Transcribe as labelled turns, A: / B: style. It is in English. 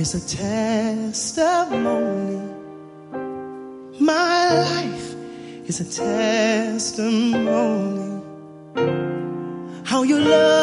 A: is a testimony. My life is a testimony. How you love